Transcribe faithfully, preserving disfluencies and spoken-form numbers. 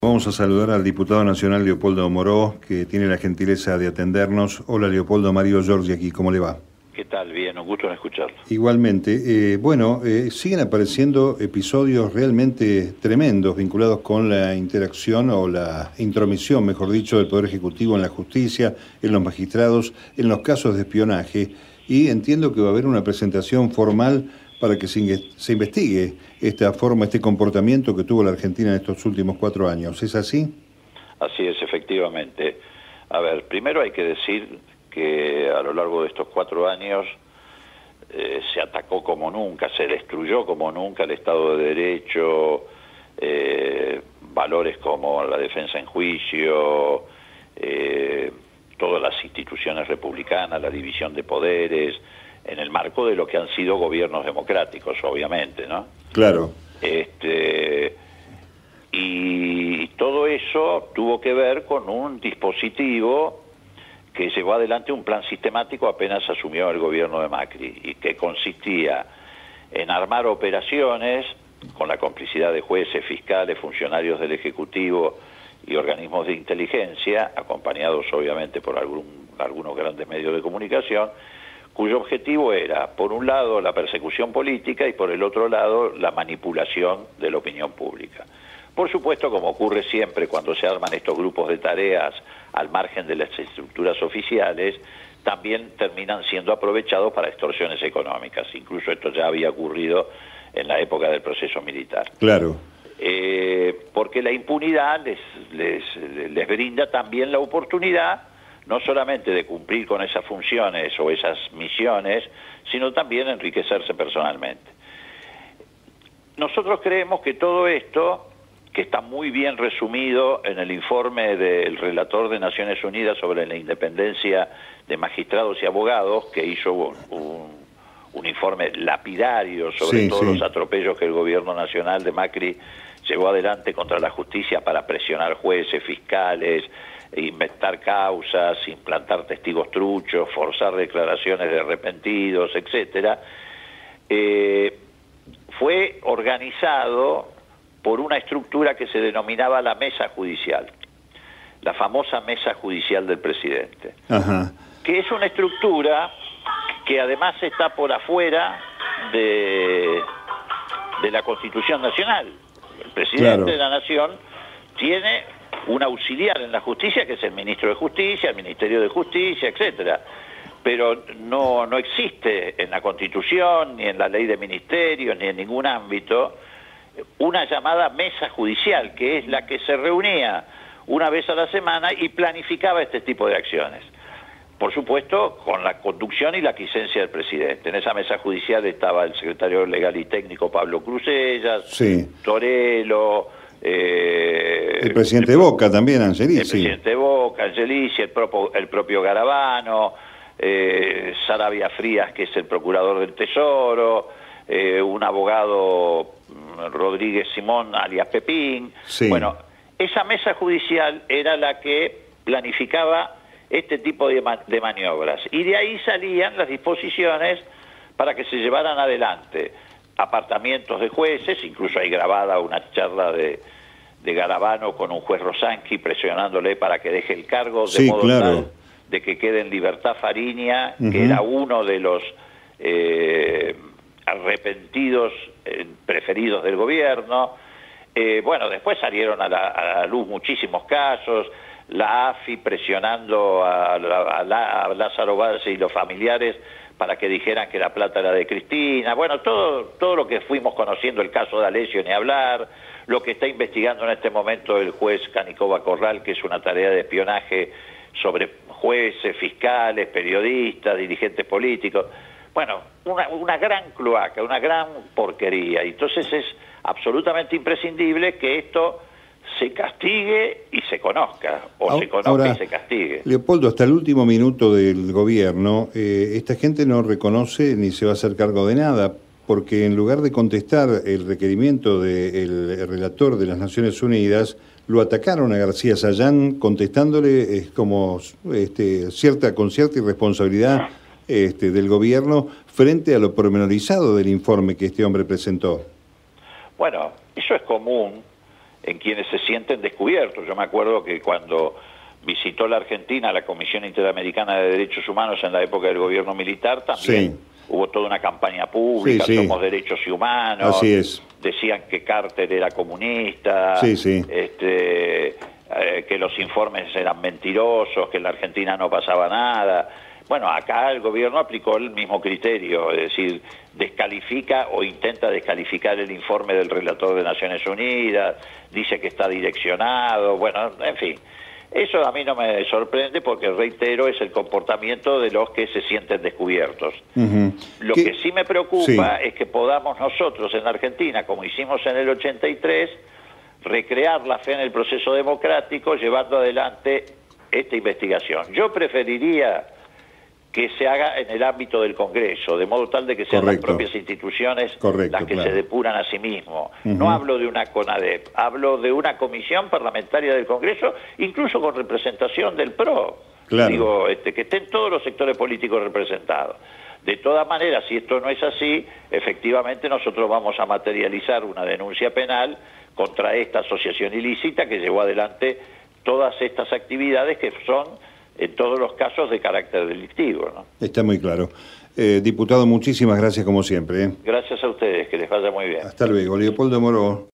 Vamos a saludar al diputado nacional Leopoldo Moró, que tiene la gentileza de atendernos. Hola Leopoldo, Mario Giorgi aquí, ¿cómo le va? ¿Qué tal? Bien, un gusto en escucharlo. Igualmente. Eh, bueno, eh, siguen apareciendo episodios realmente tremendos vinculados con la interacción o la intromisión, mejor dicho, del Poder Ejecutivo en la justicia, en los magistrados, en los casos de espionaje, y entiendo que va a haber una presentación formal para que se, se investigue esta forma, este comportamiento que tuvo la Argentina en estos últimos cuatro años. ¿Es así? Así es, efectivamente. A ver, primero hay que decir que a lo largo de estos cuatro años eh, se atacó como nunca, se destruyó como nunca el Estado de Derecho, eh, valores como la defensa en juicio, eh, todas las instituciones republicanas, la división de poderes, en el marco de lo que han sido gobiernos democráticos, obviamente, ¿no? Claro. Este, y todo eso tuvo que ver con un dispositivo que llevó adelante un plan sistemático apenas asumió el gobierno de Macri, y que consistía en armar operaciones con la complicidad de jueces, fiscales, funcionarios del Ejecutivo y organismos de inteligencia, acompañados obviamente por algún, algunos grandes medios de comunicación, cuyo objetivo era, por un lado, la persecución política y por el otro lado, la manipulación de la opinión pública. Por supuesto, como ocurre siempre cuando se arman estos grupos de tareas al margen de las estructuras oficiales, también terminan siendo aprovechados para extorsiones económicas. Incluso esto ya había ocurrido en la época del proceso militar. Claro. Eh, porque la impunidad les, les, les brinda también la oportunidad no solamente de cumplir con esas funciones o esas misiones, sino también enriquecerse personalmente. Nosotros creemos que todo esto, que está muy bien resumido en el informe del relator de Naciones Unidas sobre la independencia de magistrados y abogados, que hizo un, un informe lapidario sobre sí, todos sí. los atropellos que el gobierno nacional de Macri llevó adelante contra la justicia para presionar jueces, fiscales, inventar causas, implantar testigos truchos, forzar declaraciones de arrepentidos, etcétera, eh, fue organizado por una estructura que se denominaba la Mesa Judicial, la famosa Mesa Judicial del Presidente, Ajá. que es una estructura que además está por afuera de, de la Constitución Nacional. El Presidente claro. de la Nación tiene un auxiliar en la justicia, que es el ministro de Justicia, el Ministerio de Justicia, etcétera. Pero no, no existe en la Constitución, ni en la ley de ministerios, ni en ningún ámbito, una llamada mesa judicial, que es la que se reunía una vez a la semana y planificaba este tipo de acciones. Por supuesto, con la conducción y la quiescencia del presidente. En esa mesa judicial estaba el secretario legal y técnico Pablo Crusellas, sí. Torello, Eh, el presidente el, Boca también, Angelici. El presidente Boca, Angelici, el propio, el propio Garabano, eh, Saravia Frías, que es el procurador del Tesoro, eh, un abogado Rodríguez Simón, alias Pepín. Sí. Bueno, esa mesa judicial era la que planificaba este tipo de, ma de maniobras. Y de ahí salían las disposiciones para que se llevaran adelante apartamientos de jueces, incluso hay grabada una charla de, de Garabano con un juez Rosanqui presionándole para que deje el cargo, de sí, modo claro. tal de que quede en libertad Fariña, uh-huh. que era uno de los eh, arrepentidos eh, preferidos del gobierno. Eh, bueno, después salieron a la, a la luz muchísimos casos, la A F I presionando a, a, a, a Lázaro Valls y los familiares para que dijeran que la plata era de Cristina. Bueno, todo, todo lo que fuimos conociendo, el caso de Alessio ni hablar, lo que está investigando en este momento el juez Canicova Corral, que es una tarea de espionaje sobre jueces, fiscales, periodistas, dirigentes políticos. Bueno, una, una gran cloaca, una gran porquería. Entonces es absolutamente imprescindible que esto se castigue y se conozca, o ahora, se conozca ahora, y se castigue. Leopoldo, hasta el último minuto del gobierno, eh, esta gente no reconoce ni se va a hacer cargo de nada, porque en lugar de contestar el requerimiento del relator de las Naciones Unidas, lo atacaron a García Sayán contestándole es como este, cierta, con cierta irresponsabilidad este, del gobierno frente a lo pormenorizado del informe que este hombre presentó. Bueno, eso es común en quienes se sienten descubiertos. Yo me acuerdo que cuando visitó la Argentina la Comisión Interamericana de Derechos Humanos en la época del gobierno militar, también sí. hubo toda una campaña pública, sí, sí. somos derechos humanos, así es. Decían que Carter era comunista, sí, sí. Este, eh, que los informes eran mentirosos, que en la Argentina no pasaba nada. Bueno, acá el gobierno aplicó el mismo criterio, es decir, descalifica o intenta descalificar el informe del relator de Naciones Unidas, dice que está direccionado, bueno, en fin. Eso a mí no me sorprende porque, reitero, es el comportamiento de los que se sienten descubiertos. Uh-huh. Lo ¿Qué? que sí me preocupa sí. es que podamos nosotros en Argentina, como hicimos en el ochenta y tres, recrear la fe en el proceso democrático llevando adelante esta investigación. Yo preferiría que se haga en el ámbito del Congreso, de modo tal de que sean Correcto. las propias instituciones Correcto, las que claro. se depuran a sí mismos. Uh-huh. No hablo de una CONADEP, hablo de una comisión parlamentaria del Congreso, incluso con representación del P R O. Claro. Digo, este, que estén todos los sectores políticos representados. De todas maneras, si esto no es así, efectivamente nosotros vamos a materializar una denuncia penal contra esta asociación ilícita que llevó adelante todas estas actividades que son en todos los casos de carácter delictivo, ¿no? Está muy claro. Eh, diputado, muchísimas gracias como siempre. ¿eh? Gracias a ustedes, que les vaya muy bien. Hasta luego. Leopoldo Moro.